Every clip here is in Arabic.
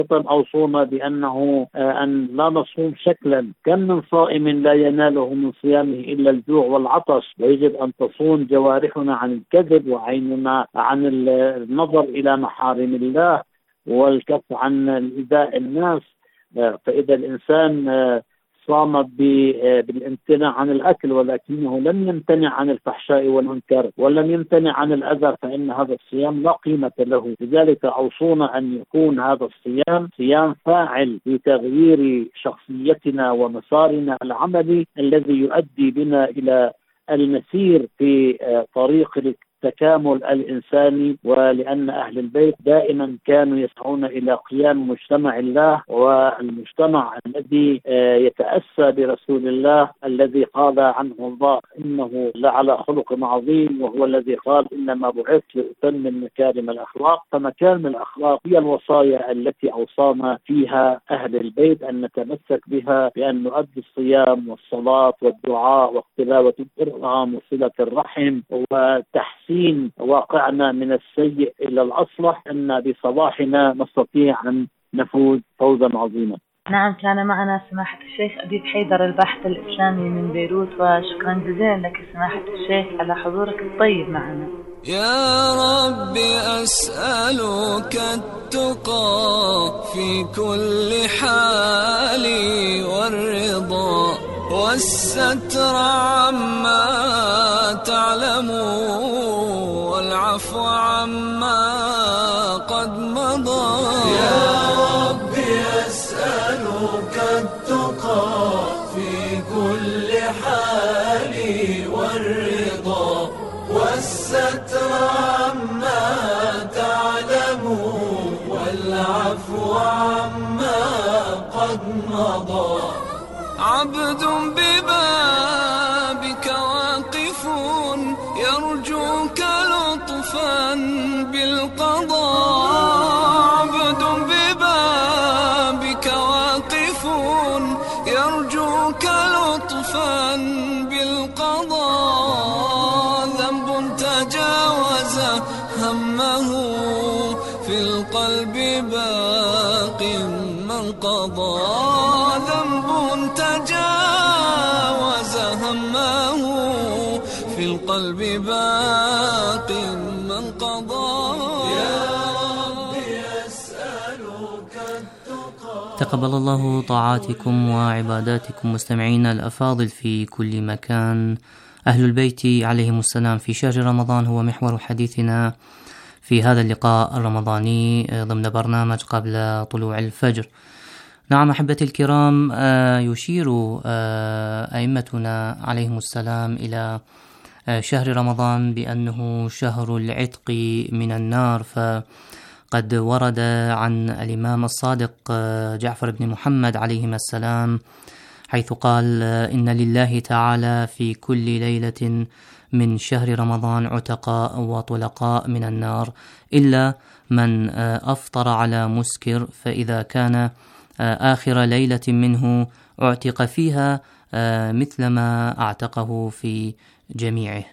أوصونا بأنه أن لا نصوم شكلا، كم من صائم لا يناله من صيامه إلا الجوع والعطش، ويجب أن تصون جوارحنا عن الكذب وعيننا عن النظر إلى محارم الله والكف عن إيذاء الناس. فإذا الإنسان صام بالامتناع عن الأكل ولكنه لم يمتنع عن الفحشاء والمنكر ولم يمتنع عن الأذى، فإن هذا الصيام لا قيمة له. لذلك أوصونا أن يكون هذا الصيام صيام فاعل في تغيير شخصيتنا ومسارنا العملي الذي يؤدي بنا إلى المسير في طريق التكامل الإنساني. ولأن أهل البيت دائما كانوا يسعون إلى قيام مجتمع الله، والمجتمع الذي يتأسى برسول الله الذي قال عنه الله إنه لعلى خلق عظيم، وهو الذي قال إنما بعثت لأتمم مكارم الأخلاق. فمكارم الأخلاق هي الوصايا التي أوصانا فيها أهل البيت أن نتمسك بها، بأن نؤدي الصيام والصلاة والدعاء وتلاوة القرآن وصلة الرحم وتحسين واقعنا من السيء إلى الأصلح، أن بصلاحنا نستطيع أن نفوز فوزا عظيما. نعم، كان معنا سماحة الشيخ أديب حيدر الباحث الإسلامي من بيروت، وشكرا جزيلا لك سماحة الشيخ على حضورك الطيب معنا. يا رب أسألك التقى في كل حال والرضا والستر عما تعلم والعفو عما قد مضى. يا رب أسألك التقى في كل حال والرضا والستر عما تعلم والعفو عما قد مضى. عبد ببابك واقف يرجوك لطفا بالقضاء. عبد ببابك واقف يرجوك لطفا بالقضاء. ذنب تجاوز همه في القلب باق من قضى. ذنب تجاوز همه في القلب باق من قضى. يا رب أسألك التقى. تقبل الله طاعاتكم وعباداتكم مستمعينا الأفاضل في كل مكان. أهل البيت عليهم السلام في شهر رمضان هو محور حديثنا في هذا اللقاء الرمضاني ضمن برنامج قبل طلوع الفجر. نعم أحبتي الكرام، يشير أئمتنا عليهم السلام إلى شهر رمضان بأنه شهر العتق من النار. فقد ورد عن الإمام الصادق جعفر بن محمد عليهما السلام حيث قال إن لله تعالى في كل ليلة من شهر رمضان عتقاء وطلقاء من النار إلا من أفطر على مسكر، فإذا كان آخر ليلة منه اعتق فيها مثلما اعتقه في جميعه.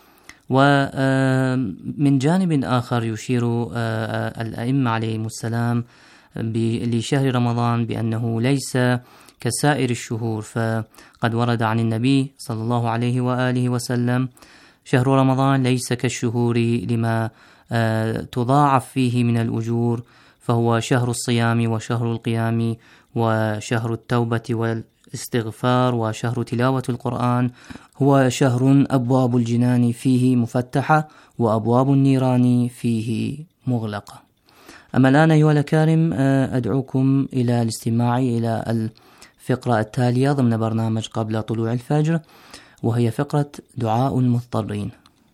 ومن جانب آخر يشير الأئمة عليهم السلام لشهر رمضان بأنه ليس كسائر الشهور، فقد ورد عن النبي صلى الله عليه وآله وسلم شهر رمضان ليس كالشهور لما تضاعف فيه من الأجور، فهو شهر الصيام وشهر القيام وشهر التوبة والاستغفار وشهر تلاوة القرآن. هو شهر أبواب الجنان فيه مفتحة وأبواب النيران فيه مغلقة. أما الآن أيها الأكارم أدعوكم إلى الاستماع إلى الفقرة التالية ضمن برنامج قبل طلوع الفجر، وهي فقرة دعاء المضطرين.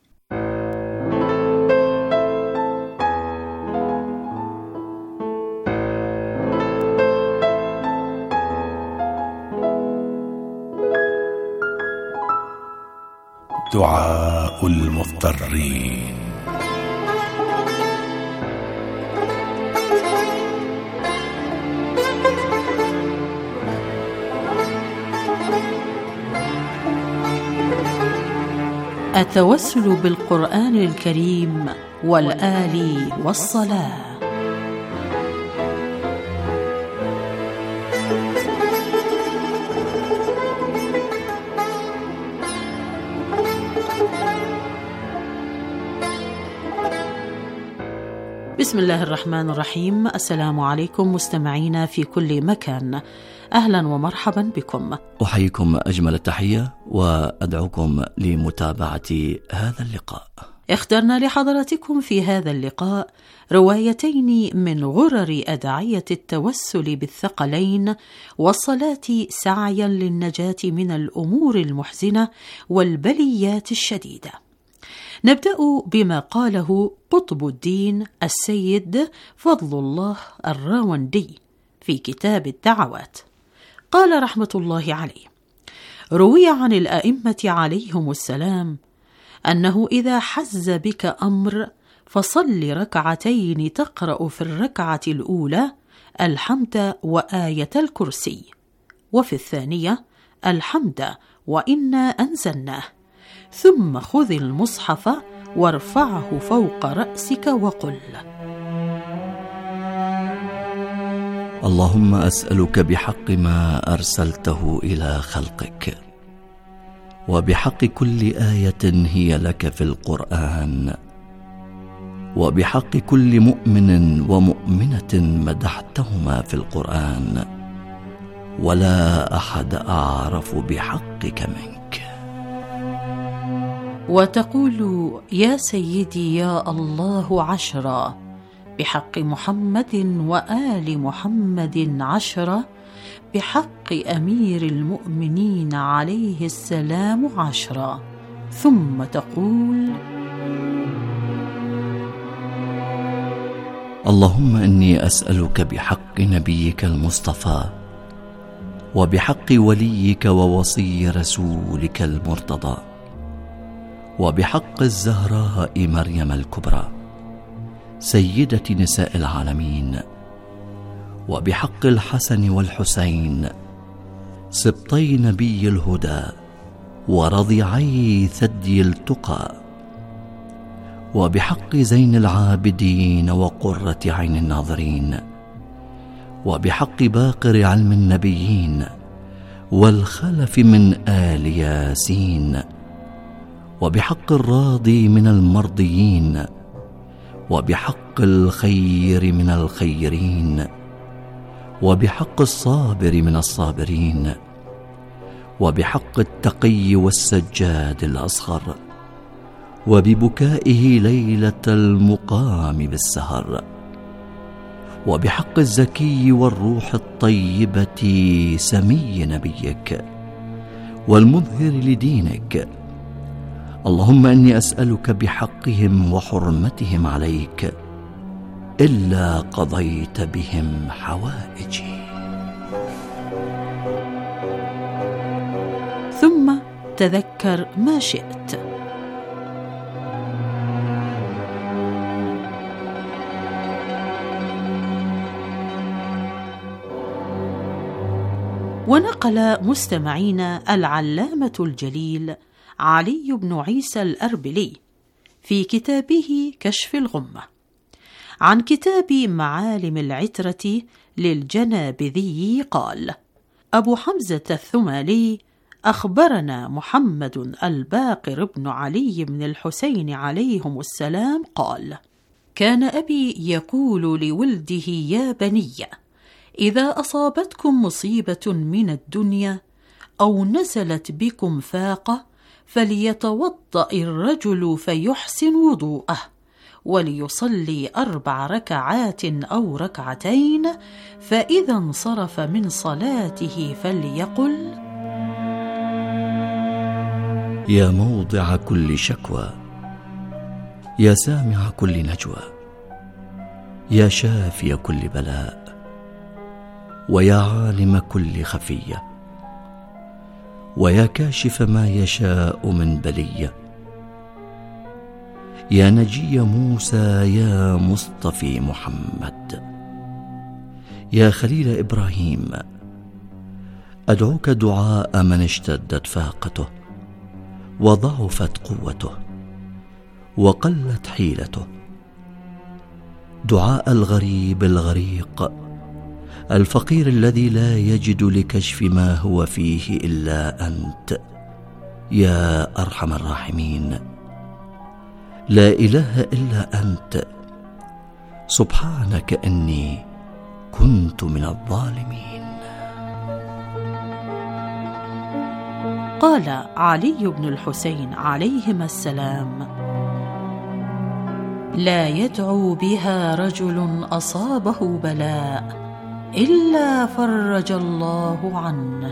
دعاء المضطرين. التوسل بالقرآن الكريم والآل والصلاة. بسم الله الرحمن الرحيم. السلام عليكم مستمعينا في كل مكان، أهلا ومرحبا بكم. أحييكم أجمل التحية وأدعوكم لمتابعة هذا اللقاء. اخترنا لحضراتكم في هذا اللقاء روايتين من غرر أدعية التوسل بالثقلين والصلاة سعيا للنجاة من الأمور المحزنة والبليات الشديدة. نبدأ بما قاله قطب الدين السيد فضل الله الراوندي في كتاب الدعوات. قال رحمة الله عليه: روي عن الأئمة عليهم السلام أنه إذا حز بك أمر فصل ركعتين تقرأ في الركعة الأولى الحمد وآية الكرسي، وفي الثانية الحمد وإنا أنزلناه، ثم خذ المصحف وارفعه فوق رأسك وقل: اللهم أسألك بحق ما أرسلته إلى خلقك، وبحق كل آية هي لك في القرآن، وبحق كل مؤمن ومؤمنة مدحتهما في القرآن، ولا أحد أعرف بحقك منك. وتقول: يا سيدي يا الله 10، بحق محمد وآل محمد 10، بحق أمير المؤمنين عليه السلام 10، ثم تقول: اللهم إني أسألك بحق نبيك المصطفى، وبحق وليك ووصي رسولك المرتضى، وبحق الزهراء مريم الكبرى سيدة نساء العالمين، وبحق الحسن والحسين سبطي نبي الهدى ورضيعي ثدي التقى، وبحق زين العابدين وقرة عين الناظرين، وبحق باقر علم النبيين والخلف من آل ياسين، وبحق الراضي من المرضيين، وبحق الخير من الخيرين، وبحق الصابر من الصابرين، وبحق التقي والسجاد الأصغر، وببكائه ليلة المقام بالسهر، وبحق الزكي والروح الطيبة سمي نبيك والمظهر لدينك. اللهم إني أسألك بحقهم وحرمتهم عليك إلا قضيت بهم حوائجي. ثم تذكر ما شئت. ونقل مستمعينا العلامة الجليل علي بن عيسى الأربلي في كتابه كشف الغمة عن كتاب معالم العترة للجنابذي قال: أبو حمزة الثمالي أخبرنا محمد الباقر بن علي بن الحسين عليهم السلام قال: كان أبي يقول لولده: يا بني، إذا أصابتكم مصيبة من الدنيا أو نزلت بكم فاقة فليتوضأ الرجل فيحسن وضوءه، وليصلي 4 ركعات أو ركعتين، فإذا انصرف من صلاته فليقل: يا موضع كل شكوى، يا سامع كل نجوى، يا شافي كل بلاء، ويا عالم كل خفية، ويا كاشف ما يشاء من بلية، يا نجي موسى، يا مصطفي محمد، يا خليل إبراهيم، أدعوك دعاء من اشتدت فاقته وضعفت قوته وقلت حيلته، دعاء الغريب الغريق الفقير الذي لا يجد لكشف ما هو فيه إلا أنت، يا أرحم الراحمين. لا إله إلا أنت، سبحانك إني كنت من الظالمين. قال علي بن الحسين عليهما السلام: لا يدعو بها رجل أصابه بلاء إلا فرج الله عنه.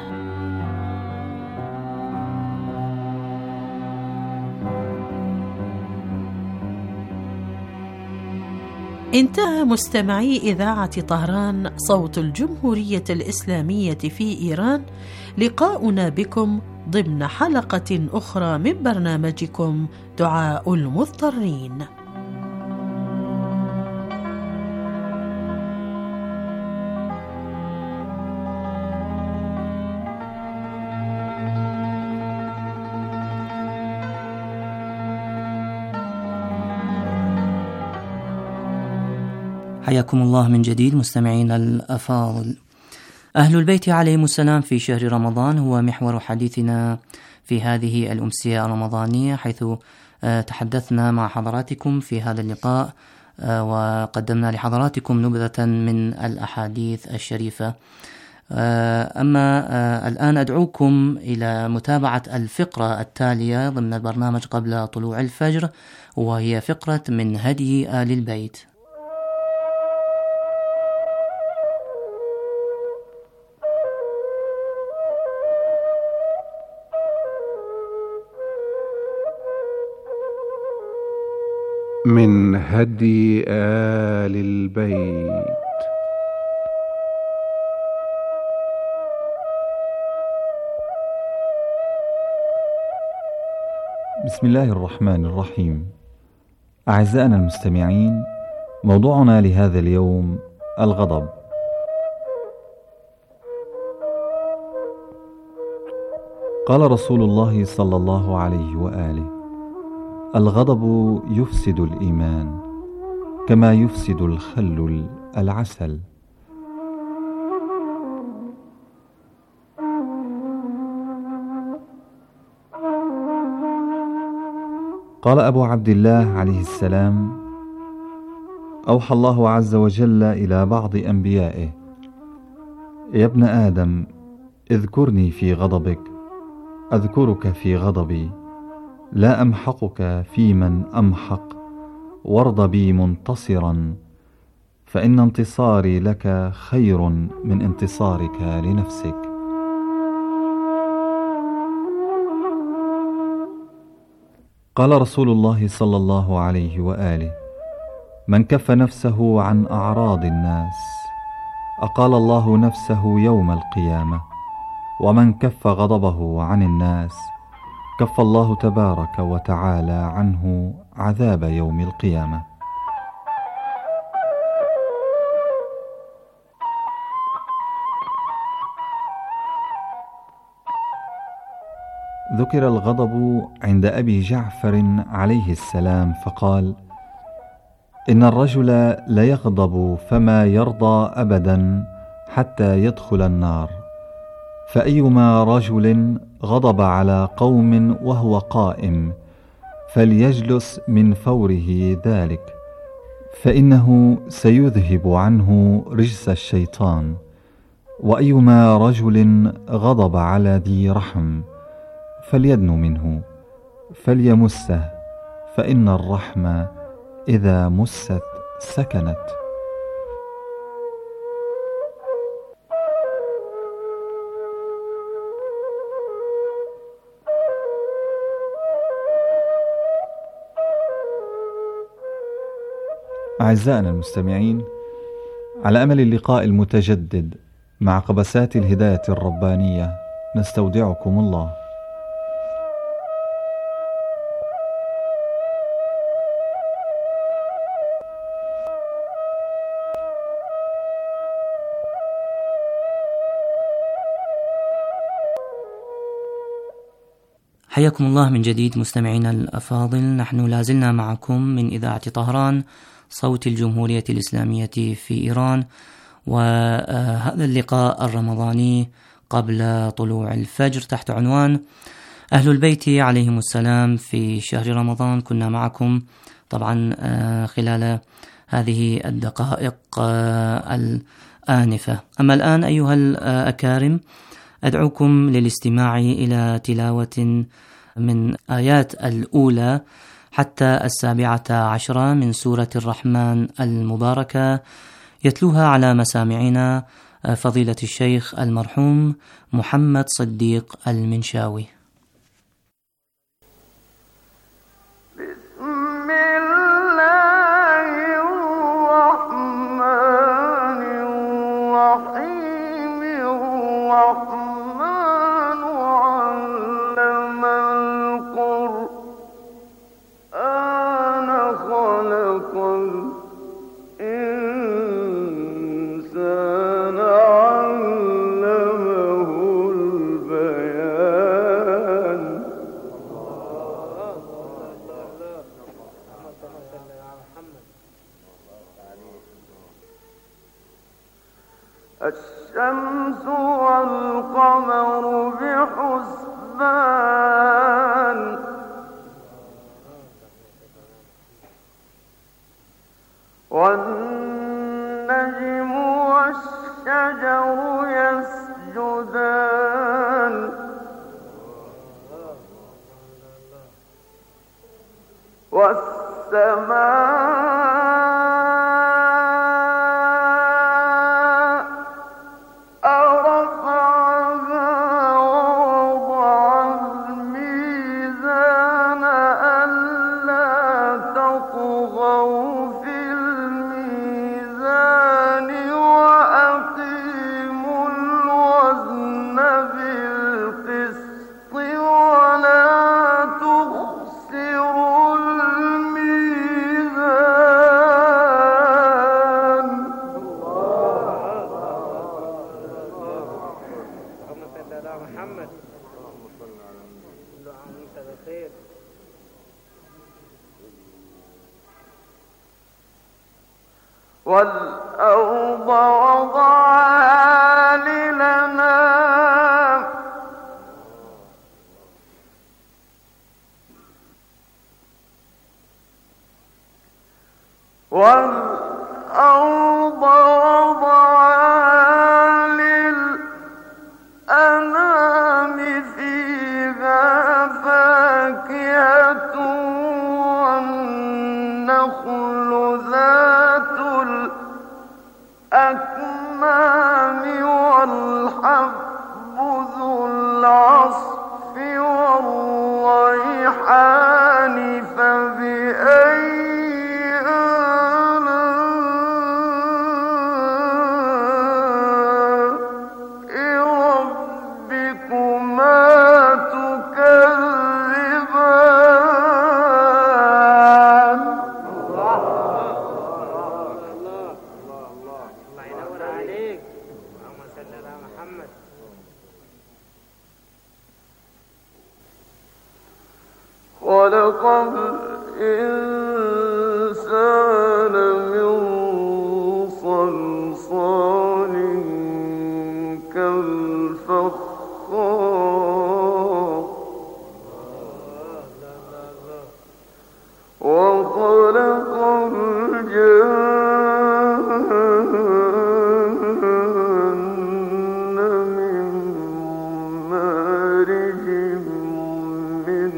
انتهى مستمعي إذاعة طهران صوت الجمهورية الإسلامية في إيران لقاؤنا بكم ضمن حلقة أخرى من برنامجكم دعاء المضطرين. حياكم الله من جديد مستمعينا الأفاضل. أهل البيت عليهم السلام في شهر رمضان هو محور حديثنا في هذه الأمسية الرمضانية، حيث تحدثنا مع حضراتكم في هذا اللقاء وقدمنا لحضراتكم نبذة من الأحاديث الشريفة. أما الآن أدعوكم إلى متابعة الفقرة التالية ضمن البرنامج قبل طلوع الفجر، وهي فقرة من هدي آل البيت. من هدي آل البيت. بسم الله الرحمن الرحيم. أعزائنا المستمعين، موضوعنا لهذا اليوم الغضب. قال رسول الله صلى الله عليه وآله: الغضب يفسد الإيمان كما يفسد الخل العسل. قال أبو عبد الله عليه السلام: أوحى الله عز وجل إلى بعض أنبيائه: يا ابن آدم، اذكرني في غضبك أذكرك في غضبي، لا أمحقك في من أمحق، وارض بي منتصرا، فإن انتصاري لك خير من انتصارك لنفسك. قال رسول الله صلى الله عليه وآله: من كف نفسه عن أعراض الناس أقال الله نفسه يوم القيامة، ومن كف غضبه عن الناس كف الله تبارك وتعالى عنه عذاب يوم القيامة. ذكر الغضب عند أبي جعفر عليه السلام فقال: إن الرجل ليغضب فما يرضى أبدا حتى يدخل النار، فأيما رجل غضب على قوم وهو قائم فليجلس من فوره ذلك، فإنه سيذهب عنه رجس الشيطان. وأيما رجل غضب على ذي رحم فليدن منه فليمسه، فإن الرحمة إذا مست سكنت. أعزائنا المستمعين، على أمل اللقاء المتجدد مع قبسات الهداية الربانية نستودعكم الله. حياكم الله من جديد مستمعينا الأفاضل. نحن لازلنا معكم من إذاعة طهران صوت الجمهورية الإسلامية في إيران، وهذا اللقاء الرمضاني قبل طلوع الفجر تحت عنوان أهل البيت عليهم السلام في شهر رمضان. كنا معكم طبعا خلال هذه الدقائق الآنفة. أما الآن أيها الأكارم، أدعوكم للاستماع إلى تلاوة من آيات الأولى حتى 17 من سورة الرحمن المباركة، يتلوها على مسامعنا فضيلة الشيخ المرحوم محمد صديق المنشاوي. الشمس والقمر بحسبان والنجم والشجر يسجدان والسماء والأرض وضعها للأنام والأرض وضعها للأنام فيها فاكهة والنخل ذات الأكمام والحب ذو العصف والريحان فبأي خلق الإنسان من صلصال كالفخار وخلق الجن من مارج من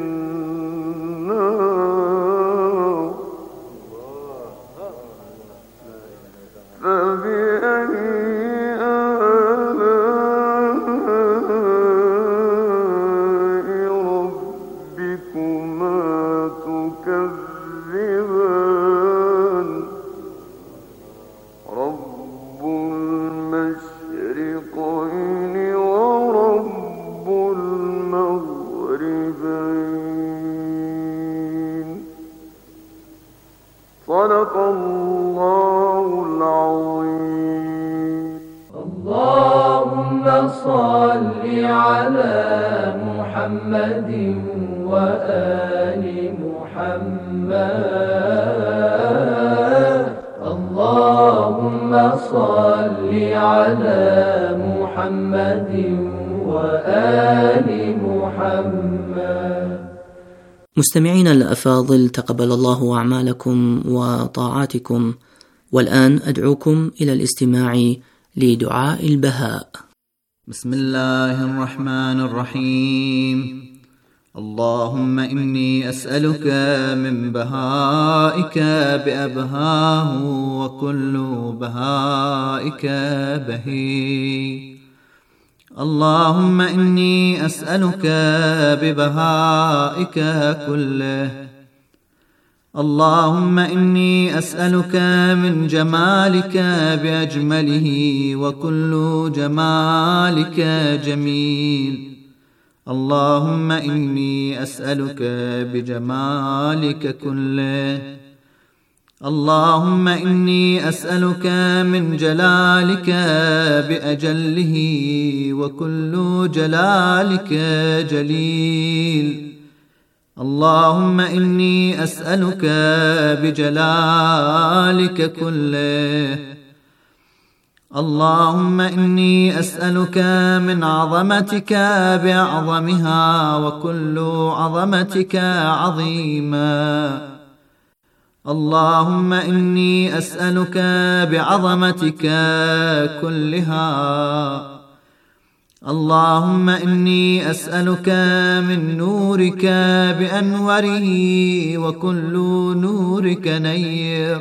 صدق الله العظيم. اللهم صل على محمد وآل محمد. اللهم صل على محمد وآل محمد. مستمعين الأفاضل، تقبل الله أعمالكم وطاعاتكم والآن أدعوكم إلى الاستماع لدعاء البهاء. بسم الله الرحمن الرحيم. اللهم إني أسألك من بهائك بأبهاه وكل بهائك بهي. اللهم إني أسألك ببهائك كله. اللهم إني أسألك من جمالك بأجمله وكل جمالك جميل. اللهم إني أسألك بجمالك كله. اللهم إني أسألك من جلالك بأجله وكل جلالك جليل. اللهم إني أسألك بجلالك كله. اللهم إني أسألك من عظمتك بأعظمها وكل عظمتك عظيما. اللهم إني أسألك بعظمتك كلها. اللهم إني أسألك من نورك بأنوره وكل نورك نير.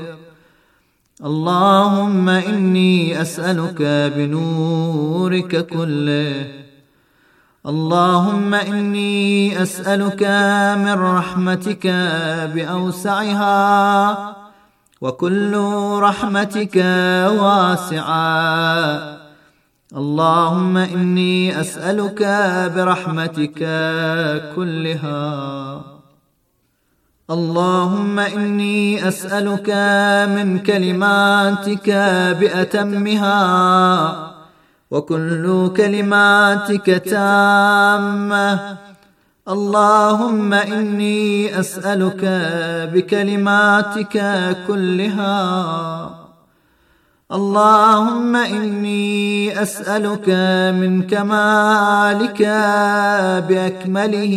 اللهم إني أسألك بنورك كله. اللهم إني أسألك من رحمتك بأوسعها وكل رحمتك واسعة. اللهم إني أسألك برحمتك كلها. اللهم إني أسألك من كلماتك بأتمها وكل كلماتك تامة. اللهم إني أسألك بكلماتك كلها. اللهم إني أسألك من كمالك بأكمله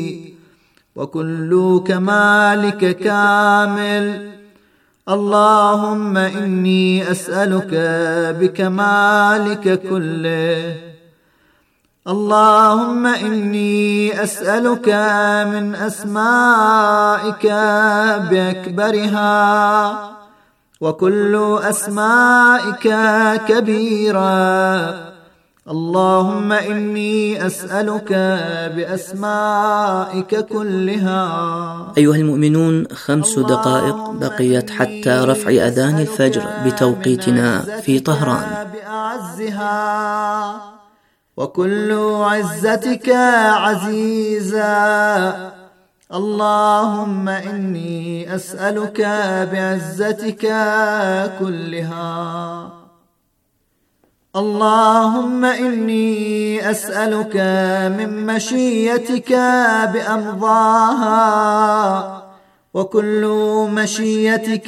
وكل كمالك كامل. اللهم إني أسألك بكمالك كله. اللهم إني أسألك من أسمائك بأكبرها وكل أسمائك كبيرة. اللهم إني أسألك بأسمائك كلها. أيها المؤمنون، 5 دقائق بقيت حتى رفع أذان الفجر بتوقيتنا في طهران. بأعزها وكل عزتك عزيزا. اللهم إني أسألك بعزتك كلها. اللهم إني أسألك من مشيتك بأمضاها وكل مشيتك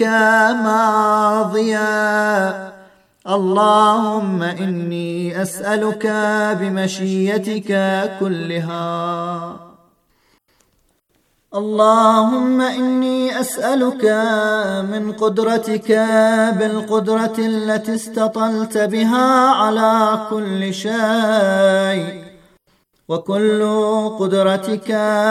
ماضية. اللهم إني أسألك بمشيتك كلها. اللهم إني أسألك من قدرتك بالقدرة التي استطلت بها على كل شيء وكل قدرتك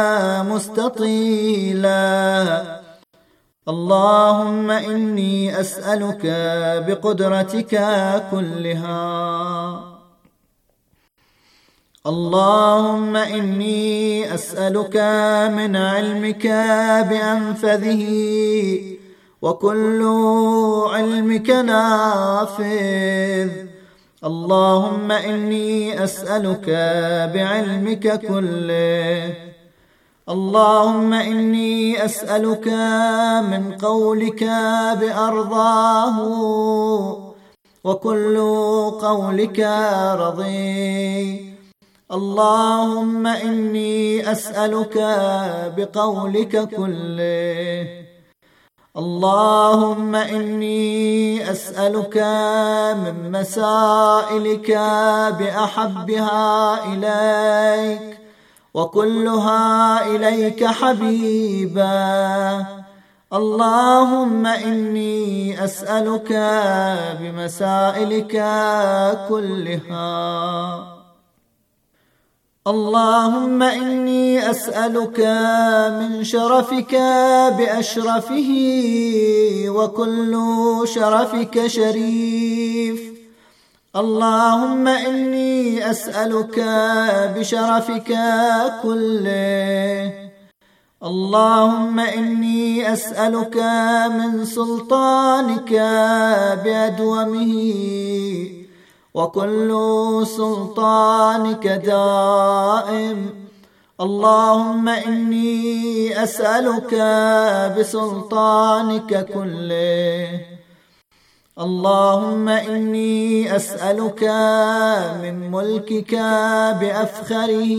مستطيلا. اللهم إني أسألك بقدرتك كلها. اللهم إني أسألك من علمك بأنفذه وكل علمك نافذ. اللهم إني أسألك بعلمك كله. اللهم إني أسألك من قولك بأرضاه وكل قولك رضي. اللهم إني أسألك بقولك كله. اللهم إني أسألك من مسائلك بأحبها إليك وكلها إليك حبيبا. اللهم إني أسألك بمسائلك كلها. اللهم إني أسألك من شرفك بأشرفه وكل شرفك شريف. اللهم إني أسألك بشرفك كله. اللهم إني أسألك من سلطانك بأدومه وكل سلطانك دائم. اللهم إني أسألك بسلطانك كله. اللهم إني أسألك من ملكك بأفخره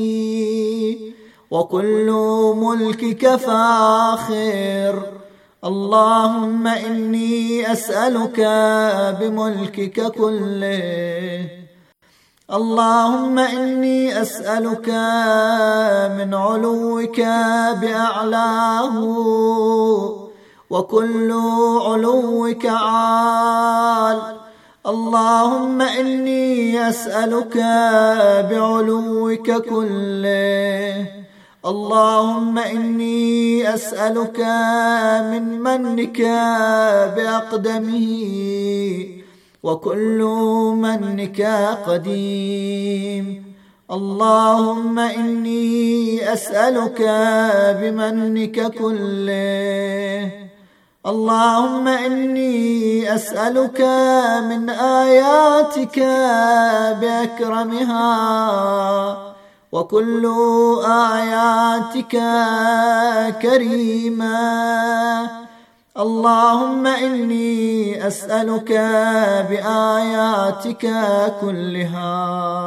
وكل ملكك فاخر. اللهم إني أسألك بملكك كله. اللهم إني أسألك من علوك بأعلاه وكل علوك عال. اللهم إني أسألك بعلوك كله. اللهم إني أسألك من منك بأقدمه وكل منك قديم. اللهم إني أسألك بمنك كله. اللهم إني أسألك من آياتك بأكرمها وكل آياتك كريمة. اللهم إني أسألك بآياتك كلها.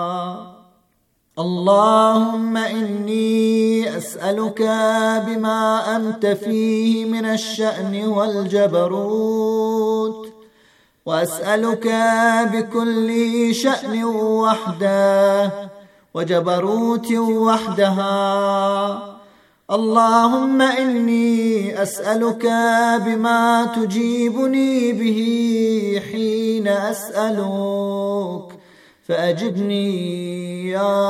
اللهم إني أسألك بما أنت فيه من الشأن والجبروت، وأسألك بكل شأن وحده وجبروت وحدها. اللهم إني أسألك بما تجيبني به حين أسألك فأجبني يا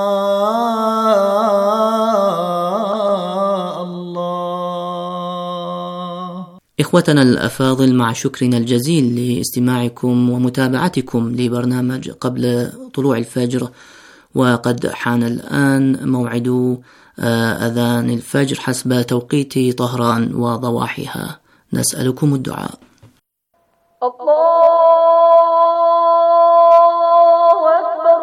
الله. إخوتنا الأفاضل، مع شكرنا الجزيل لاستماعكم ومتابعتكم لبرنامج قبل طلوع الفجر، وقد حان الآن موعد أذان الفجر حسب توقيت طهران وضواحيها. نسألكم الدعاء. الله أكبر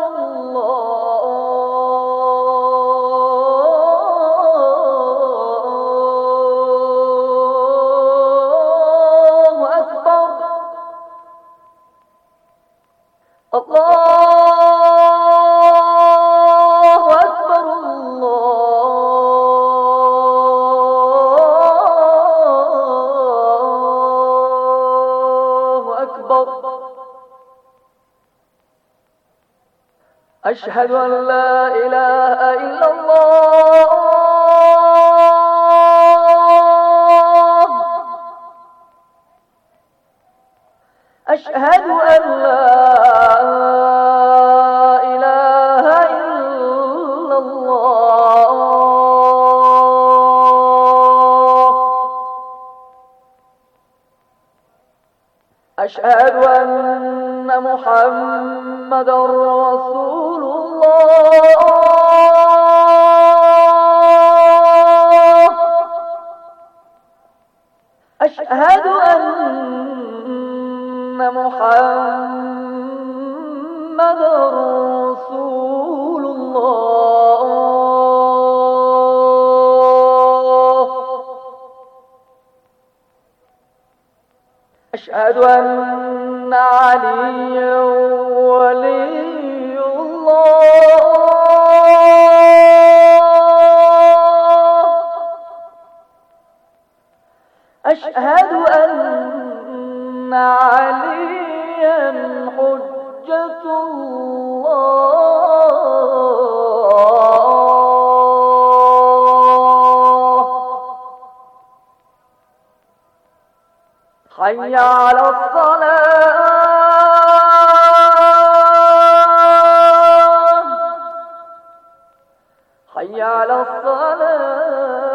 الله أكبر. الله أكبر الله أكبر. أشهد أن لا إله إلا الله. أشهد أن لا إله إلا الله. أشهد أن محمدًا رسول الله. أشهد أن محمدًا رسول الله. أشهد أن عليا ولي الله. أشهد أن عليا حجة الله. حي على الصلاة حي على الصلاة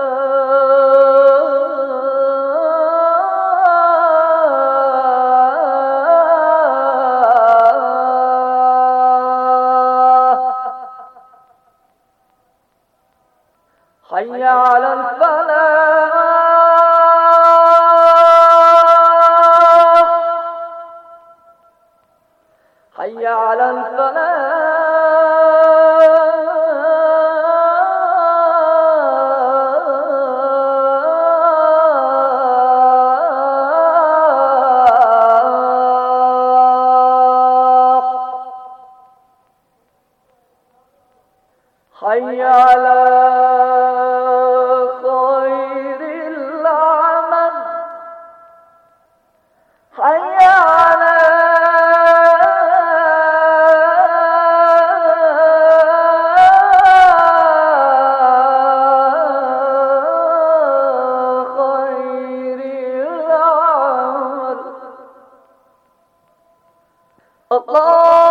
حي على الفلاح حي على الفلاح حي على خير العمل حي على خير العمل الله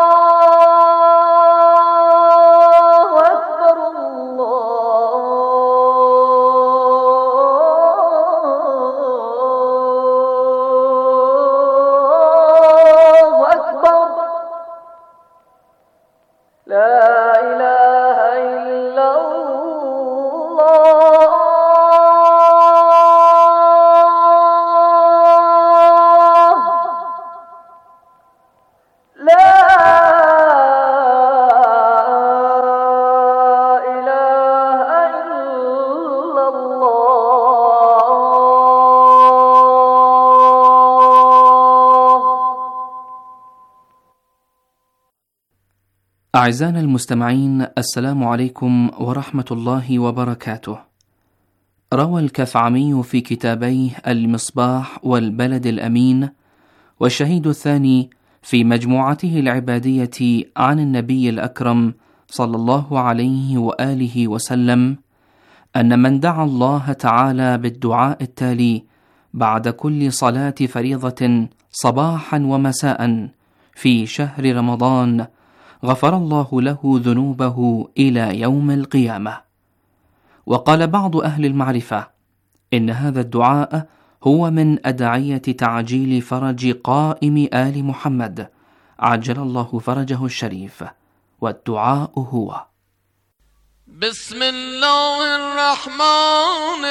أعزائنا المستمعين، السلام عليكم ورحمة الله وبركاته. روى الكفعمي في كتابيه المصباح والبلد الأمين والشهيد الثاني في مجموعته العبادية عن النبي الأكرم صلى الله عليه وآله وسلم أن من دعا الله تعالى بالدعاء التالي بعد كل صلاة فريضة صباحا ومساء في شهر رمضان غفر الله له ذنوبه إلى يوم القيامة. وقال بعض أهل المعرفة إن هذا الدعاء هو من أدعية تعجيل فرج قائم آل محمد عجل الله فرجه الشريف، والدعاء هو: بسم الله الرحمن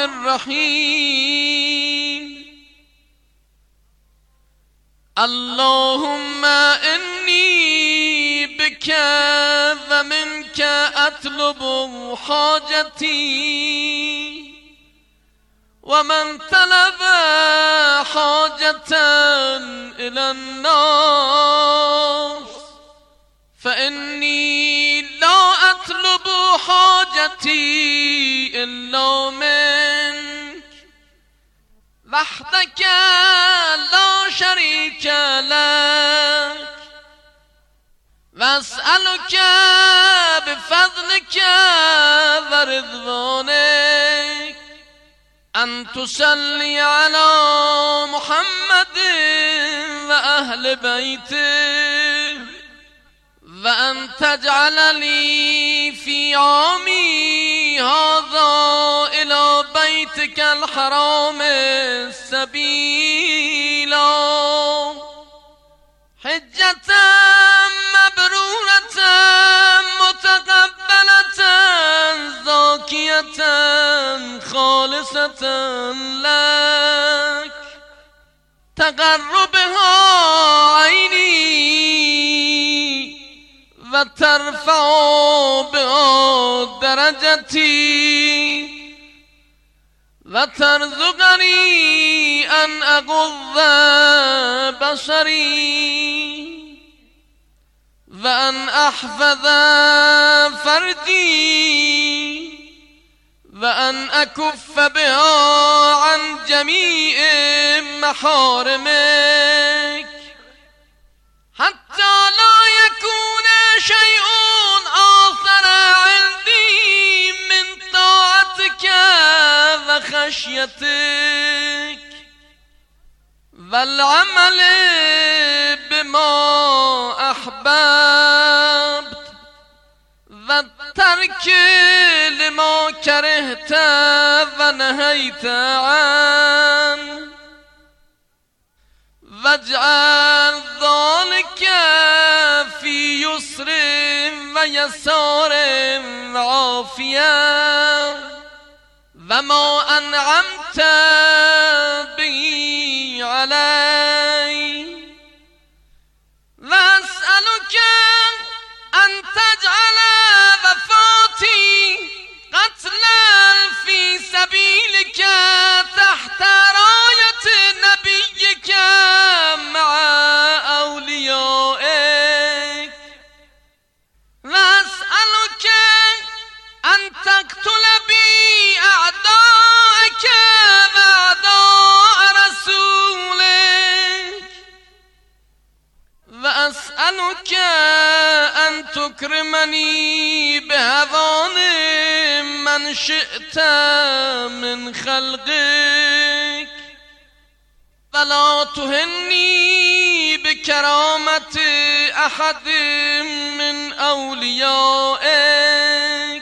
الرحيم. اللهم إني بك ومنك أطلب حاجتي، ومن طلب حاجة إلى الناس فإني لا أطلب حاجتي إلا منك وحدك لا شريك لك، وأسألك بفضلك ورضوانك أن تصلي على محمد وأهل بيته، وأن تجعل لي في عامي هذا إلى بيتك الحرام سبيلا، حجة مبرورة متقبلة زاكية خالصة لك، تقربها عيني وترفع بها درجتي، وترزقني أن أغض بصري، وأن أحفظ فردي، وأن أكف بها عن جميع محارمك، حتى لا يكون شيء آخر عندي من طاعتك وخشيتك، والعلم والترك لما كرهت ونهيت عنه واجعل ذلك في يسر ويسار وعافية وما أنعمت به علي وأسألك أن تجعل وفاتي قتلا في سبيلك تحت راية نبيك مع أوليائك وأسألك أن تقتل بي أعداءك وأعداء رسولك وأسألك أن تكرمني بهوان من شئت من خلقك ولا تهني بكرامة أحد من أوليائك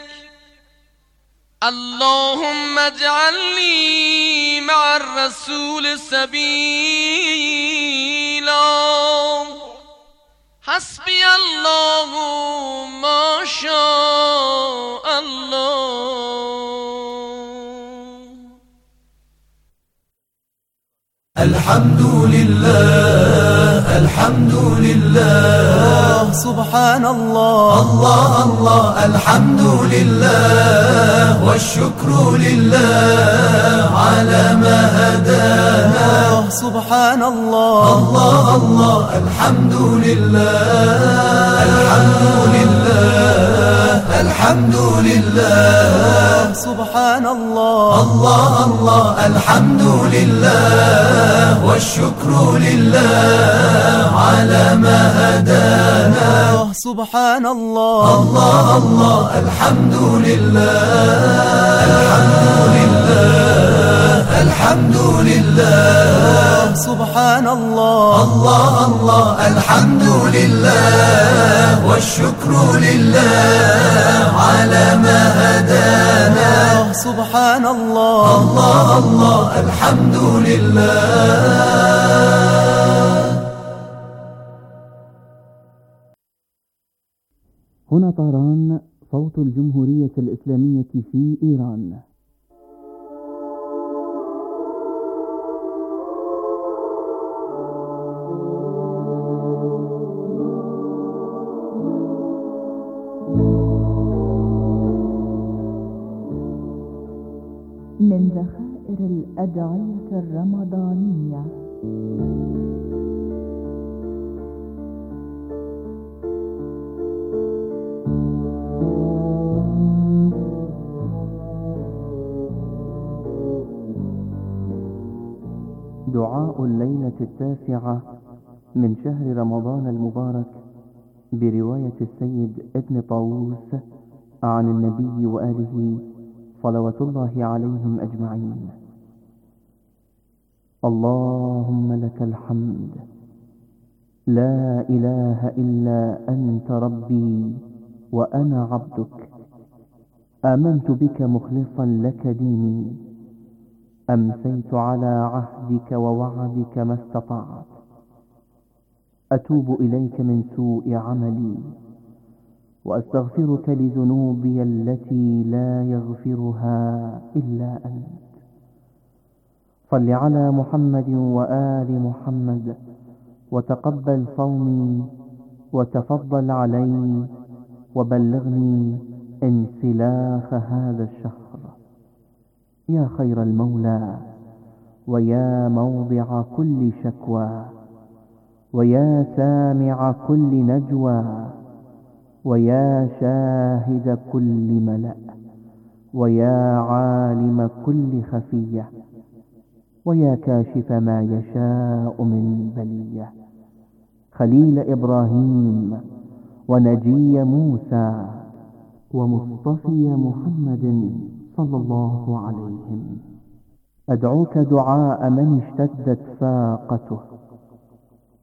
اللهم اجعلني مع الرسول سبيلا حسبي الله ما شاء الله. الحمد لله الحمد لله سبحان الله الله الله الحمد لله والشكر لله على ما هدانا سبحان الله الله الله الحمد لله الحمد لله الحمد لله سبحان الله الله الله الحمد لله والشكر لله على ما هدانا سبحان الله الله الله الحمد لله الحمد لله الحمد لله سبحان الله الله الله الحمد لله والشكر لله على ما هدانا سبحان الله الله الله الحمد لله. هنا طهران صوت الجمهورية الإسلامية في إيران. من ذخائر الأدعية الرمضانية دعاء الليلة التاسعة من شهر رمضان المبارك برواية السيد ابن طاووس عن النبي وآله صلوات الله عليهم أجمعين. اللهم لك الحمد لا إله إلا أنت ربي وأنا عبدك آمنت بك مخلصا لك ديني أمسيت على عهدك ووعدك ما استطعت أتوب إليك من سوء عملي وأستغفرك لذنوبي التي لا يغفرها إلا أنت. صل على محمد وآل محمد وتقبل صومي وتفضل علي وبلغني انسلاخ هذا الشهر. يا خير المولى ويا موضع كل شكوى ويا سامع كل نجوى ويا شاهد كل ملأ ويا عالم كل خفية ويا كاشف ما يشاء من بلية خليل إبراهيم ونجي موسى ومصطفي محمد صلى الله عليهم. أدعوك دعاء من اشتدت فاقته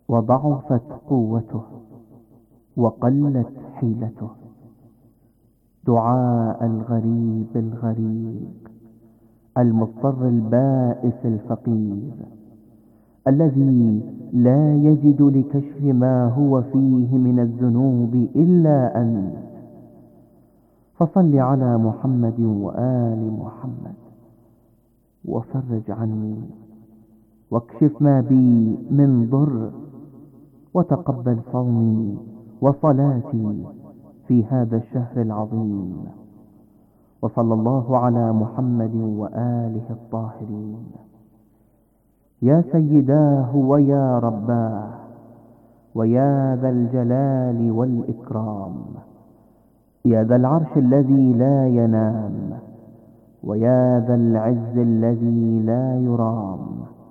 وضعفت قوته وقلت حيلته. دعاء الغريب الغريق المضطر البائس الفقير الذي لا يجد لكشف ما هو فيه من الذنوب إلا أنت. فصل على محمد وآل محمد وفرج عني واكشف ما بي من ضر، وتقبل صومي وصلاتي في هذا الشهر العظيم. وصلى الله على محمد وآله الطاهرين. يا سيداه ويا رباه ويا ذا الجلال والإكرام، يا ذا العرش الذي لا ينام ويا ذا العز الذي لا يرام،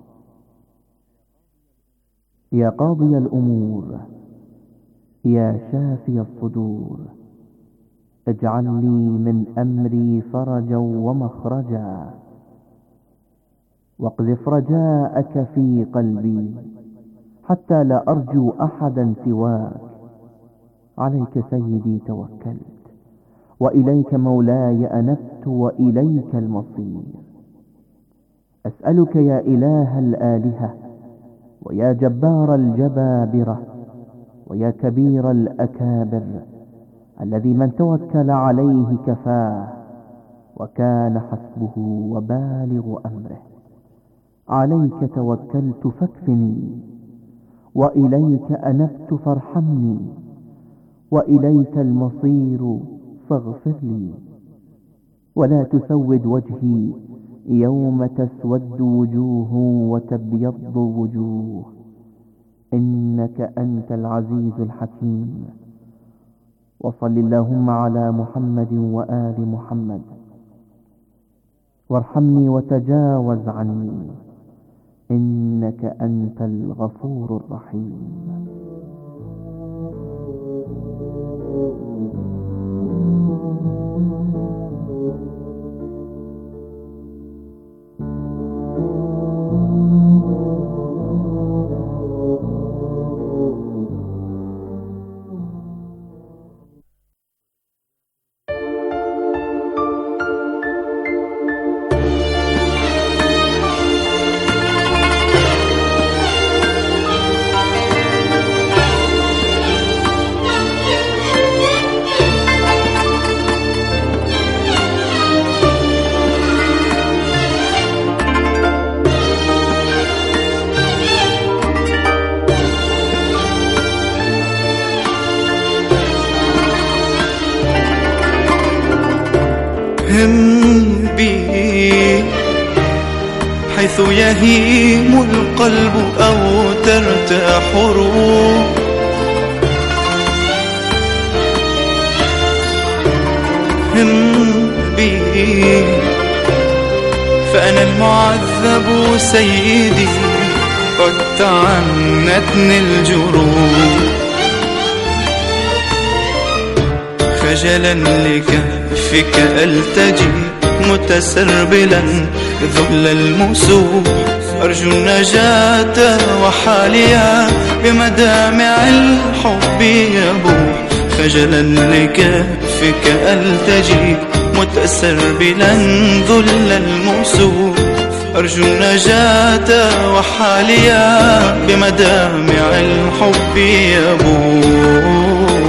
يا قاضي الأمور يا شافي الصدور، اجعل لي من أمري فرجا ومخرجا، واقذف رجاءك في قلبي حتى لا أرجو أحدا سواك. عليك سيدي توكلت، وإليك مولاي أنبت، وإليك المصير. أسألك يا إله الآلهة ويا جبار الجبابرة ويا كبير الأكابر الذي من توكل عليه كفاه وكان حسبه وبالغ أمره، عليك توكلت فاكفني، وإليك أنبت فارحمني، وإليك المصير فاغفر لي. ولا تسود وجهي يوم تسود وجوه وتبيض وجوه، إنك أنت العزيز الحكيم. وصل اللهم على محمد وآل محمد، وارحمني وتجاوز عني، إنك أنت الغفور الرحيم. هم بي حيث يهيم القلب أو ترتاح روح، هم بي فأنا المعذب سيدي قد تعنتني الجروح، خجلا لكفك ألتجي متسربلا ذل المسوح، أرجو النجاة وحاليا بمدامع الحب يبوح، خجلا لكفك ألتجي متسربلا ذل المسوح، أرجو النجاة وحاليا بمدامع الحب يبوح.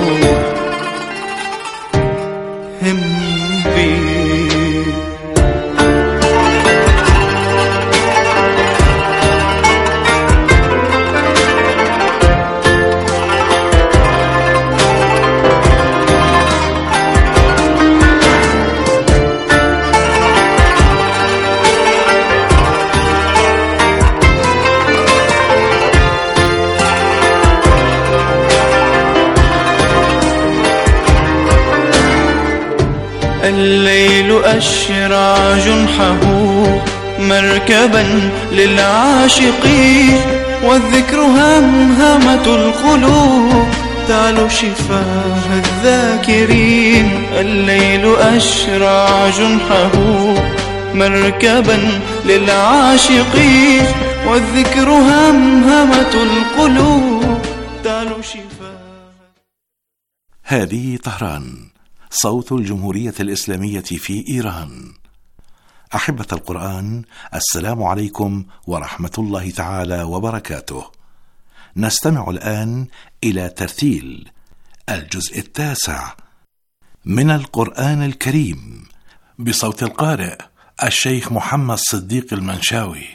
الليل أشرع جنحه مركبا للعاشقين، والذكر همهمة القلوب تعلو شفاه الذاكرين. الليل أشرع جنحه مركبا للعاشقين، والذكر همهمة القلوب تعلو شفاه. هذه طهران صوت الجمهورية الإسلامية في إيران. أحبة القرآن، السلام عليكم ورحمة الله تعالى وبركاته. نستمع الآن إلى ترتيل الجزء 9 من القرآن الكريم بصوت القارئ الشيخ محمد صديق المنشاوي.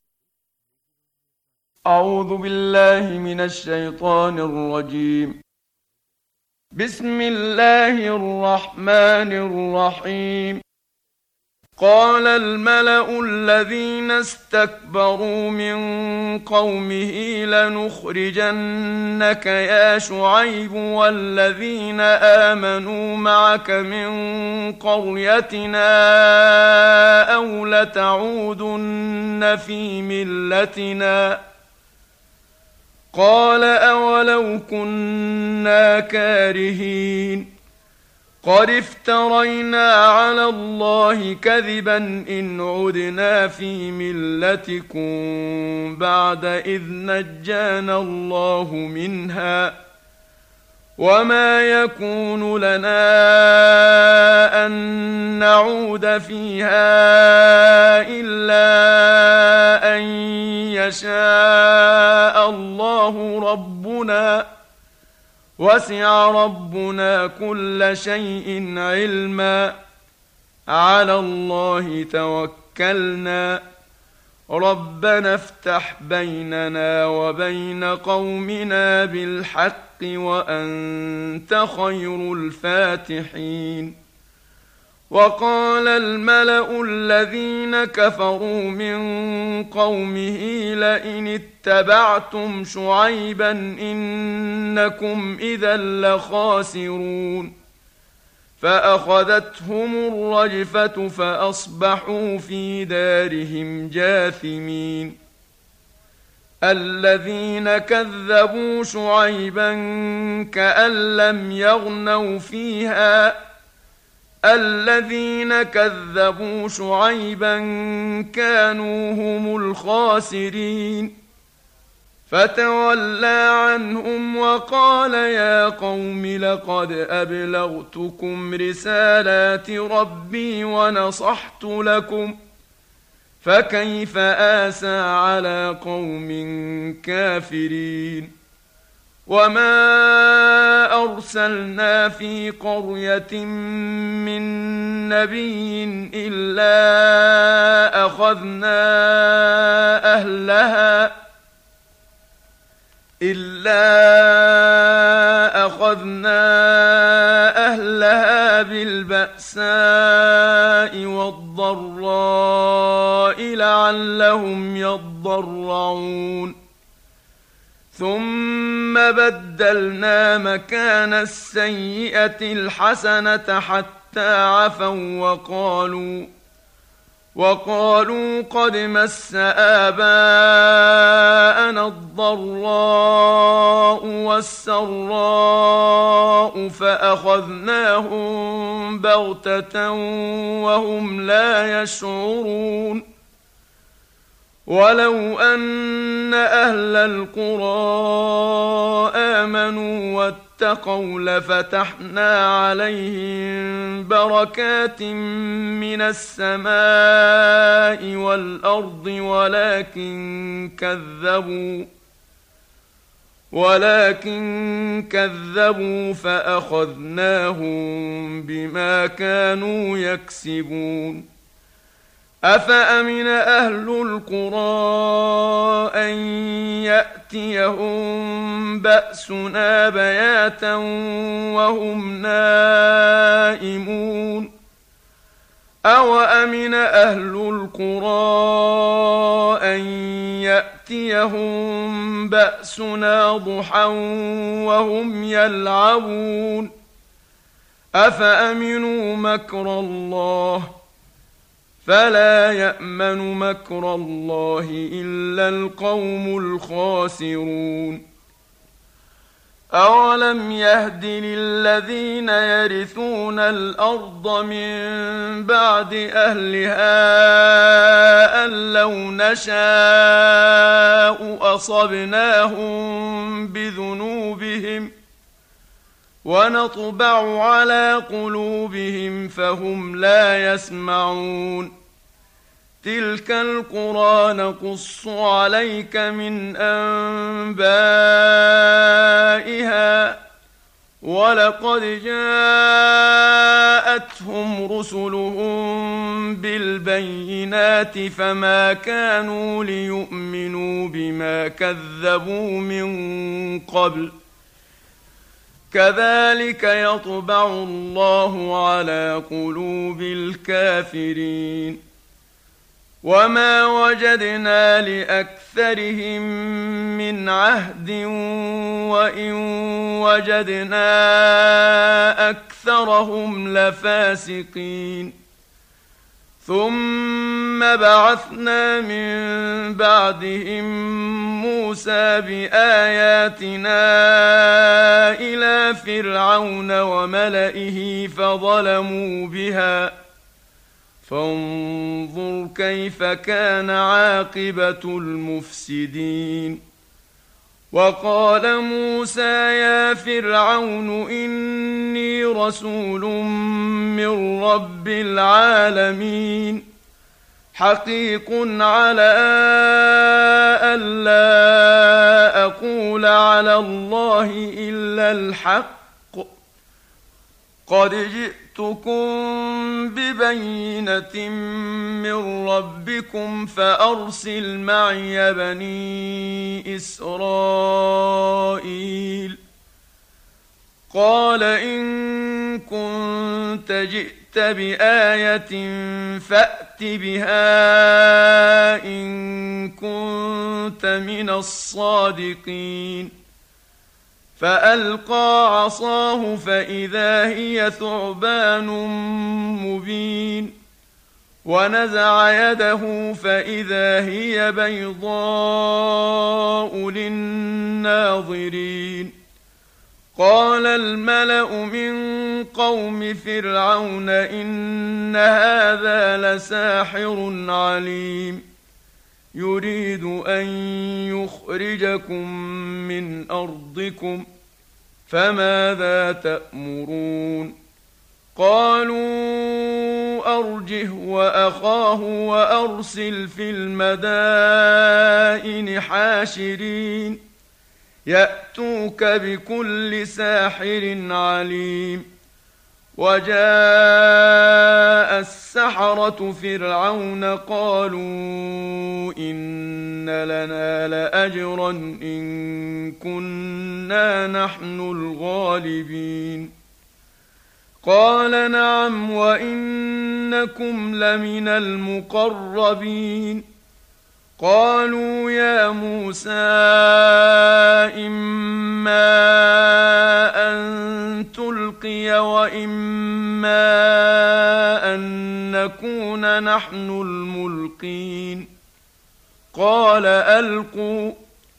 أعوذ بالله من الشيطان الرجيم. بسم الله الرحمن الرحيم. قال الملأ الذين استكبروا من قومه لنخرجنك يا شعيب والذين آمنوا معك من قريتنا أو لتعودن في ملتنا. قال أولو كنا كارهين. قد افترينا على الله كذبا إن عدنا في ملتكم بعد إذ نجانا الله منها، وما يكون لنا أن نعود فيها إلا أن يشاء الله ربنا، وسع ربنا كل شيء علما. على الله توكلنا، ربنا افتح بيننا وبين قومنا بالحق وأنت خير الفاتحين. وقال الملأ الذين كفروا من قومه لئن اتبعتم شعيبا إنكم إذا لخاسرون. فأخذتهم الرجفة فأصبحوا في دارهم جاثمين. الذين كذبوا شعيبا كأن لم يغنوا فيها. الذين كذبوا شعيبا كانوا هم الخاسرين. فتولى عنهم وقال يا قوم لقد أبلغتكم رسالات ربي ونصحت لكم، فكيف آسى على قوم كافرين. وما أرسلنا في قرية من نبي إلا أخذنا أهلها بالبأساء والضراء لعلهم يضرعون. ثم بدلنا مكان السيئة الحسنة حتى عفوا وقالوا قد مس آباءنا الضراء والسراء فأخذناهم بغتة وهم لا يشعرون. ولو أن أهل القرى آمنوا واتقوا لفتحنا عليهم بركات من السماء والأرض ولكن كذبوا فأخذناهم بما كانوا يكسبون. أفأمن أهل القرى أن يأتيهم بأسنا بياتا وهم نائمون. أوأمن أهل القرى أن يأتيهم بأسنا ضحى وهم يلعبون. أفأمنوا مكر الله فلا يأمن مكر الله إلا القوم الخاسرون. أولم يهد للذين يرثون الأرض من بعد أهلها أن لو نشاء أصبناهم بذنوبهم ونطبع على قلوبهم فهم لا يسمعون تلك القرى نقص عليك من أنبائها ولقد جاءتهم رسلهم بالبينات فما كانوا ليؤمنوا بما كذبوا من قبل كذلك يطبع الله على قلوب الكافرين وما وجدنا لأكثرهم من عهد وإن وجدنا أكثرهم لفاسقين ثم بعثنا من بعدهم موسى بآياتنا إلى فرعون وملئه فظلموا بها فانظر كيف كان عاقبة المفسدين وقال موسى يا فرعون إني رسول من رب العالمين حقيق على ألا أقول على الله إلا الحق قد جئتكم ببينة من ربكم فأرسل معي بني إسرائيل قال إن كنت جئت بآية فأت بها إن كنت من الصادقين فألقى عصاه فإذا هي ثعبان مبين ونزع يده فإذا هي بيضاء للناظرين قال الملأ من قوم فرعون إن هذا لساحر عليم يريد أن يخرجكم من أرضكم فماذا تأمرون قالوا أرجه وأخاه وأرسل في المدائن حاشرين يأتوك بكل ساحر عليم وجاء السحرة فرعون قالوا إن لنا لأجرا إن كنا نحن الغالبين قال نعم وإنكم لمن المقربين قالوا يا موسى إما أن تلقي وإما أن نكون نحن الملقين قال ألقوا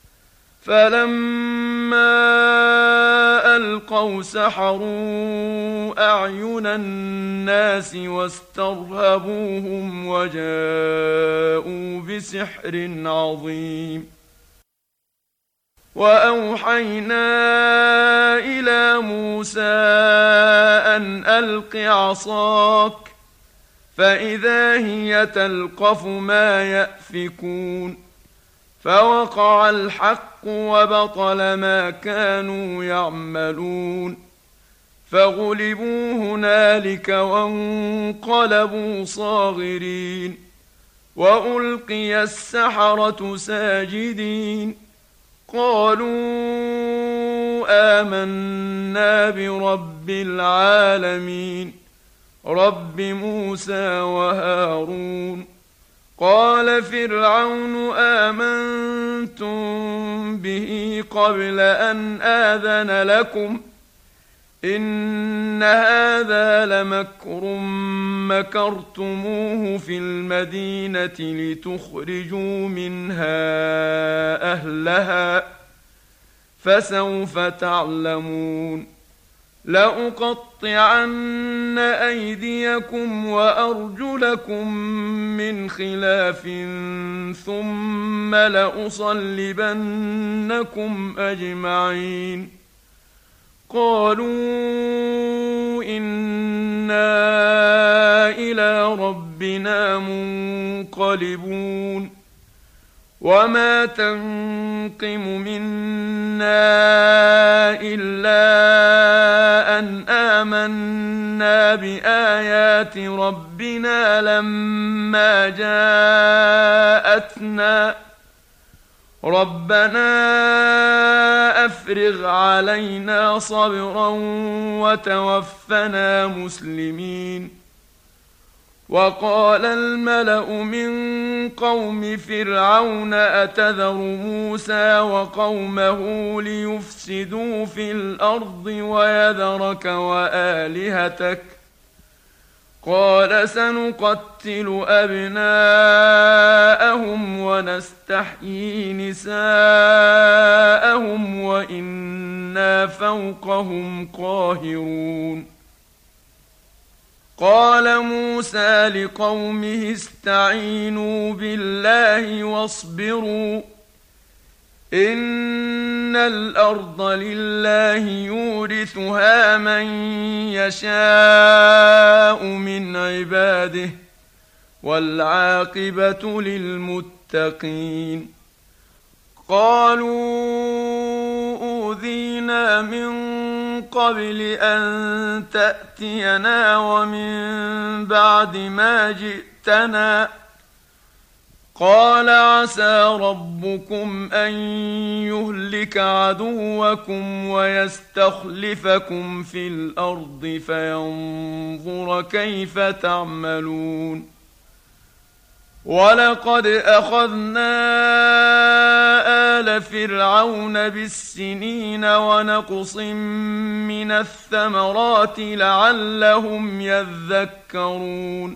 فلما ألقوا سحروا أعين الناس واسترهبوهم وجاءوا بسحر عظيم وأوحينا إلى موسى أن ألق عصاك فإذا هي تلقف ما يأفكون فوقع الحق وبطل ما كانوا يعملون فغلبوا هنالك وانقلبوا صاغرين وألقي السحرة ساجدين قالوا آمنا برب العالمين رب موسى وهارون قال فرعون آمنتم به قبل أن آذن لكم إن هذا لمكر مكرتموه في المدينة لتخرجوا منها أهلها فسوف تعلمون لأقطعن أيديكم وأرجلكم من خلاف ثم لأصلبنكم أجمعين قالوا إنا إلى ربنا منقلبون وما تنقم منا إلا أن آمنا بآيات ربنا لما جاءتنا ربنا أفرغ علينا صبرا وتوفنا مسلمين. وقال الملأ من قوم فرعون أتذر موسى وقومه ليفسدوا في الأرض ويذرك وآلهتك قال سنقتل أبناءهم ونستحيي نساءهم وإنا فوقهم قاهرون. قال موسى لقومه استعينوا بالله واصبروا إن الأرض لله يورثها من يشاء من عباده والعاقبة للمتقين. قالوا أوذينا من قبل أن تأتينا ومن بعد ما جئتنا قال عسى ربكم أن يهلك عدوكم ويستخلفكم في الأرض فينظر كيف تعملون. ولقد أخذنا آل فرعون بالسنين ونقص من الثمرات لعلهم يذكرون.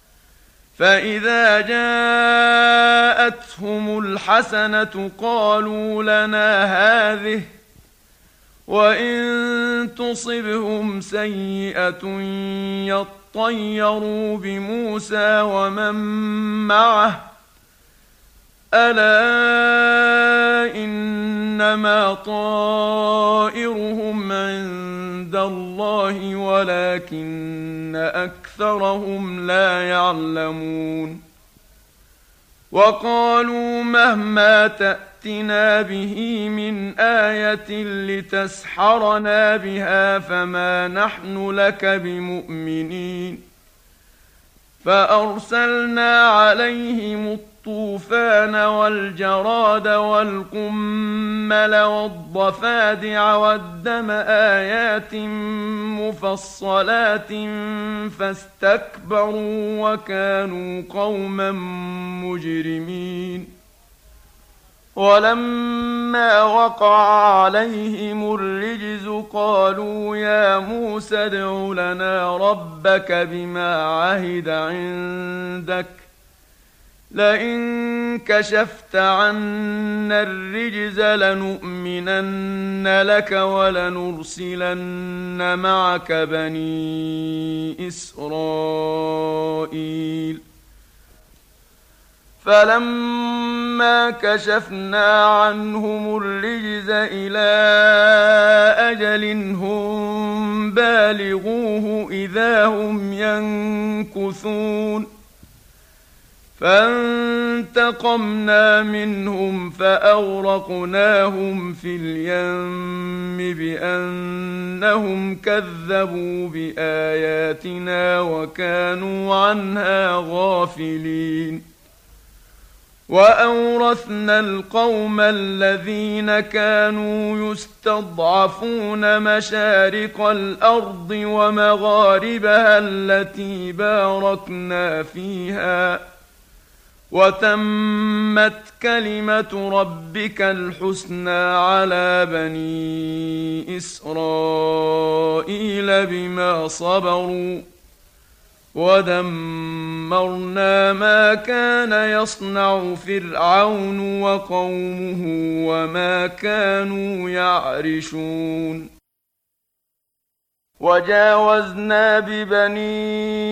فإذا جاءتهم الحسنة قالوا لنا هذه وإن تصبهم سيئة يطيروا بموسى ومن معه ألا إنما طائرهم عند الله ولكن أكثرهم لا يعلمون. وقالوا مهما تأتنا به من آية لتسحرنا بها فما نحن لك بمؤمنين. فأرسلنا عليهم الطوفان والجراد والقمل والضفادع والدم آيات مفصلات فاستكبروا وكانوا قوما مجرمين. ولما وقع عليهم الرجز قالوا يا موسى ادع لنا ربك بما عهد عندك لئن كشفت عنا الرجز لنؤمنن لك ولنرسلن معك بني إسرائيل. فلما كشفنا عنهم الرجز إلى أجل هم بالغوه إذا هم ينكثون. فانتقمنا منهم فأغرقناهم في اليم بأنهم كذبوا بآياتنا وكانوا عنها غافلين. وأورثنا القوم الذين كانوا يستضعفون مشارق الأرض ومغاربها التي باركنا فيها وتمت كلمة ربك الحسنى على بني إسرائيل بما صبروا ودمرنا ما كان يصنع فرعون وقومه وما كانوا يعرشون. وجاوزنا ببني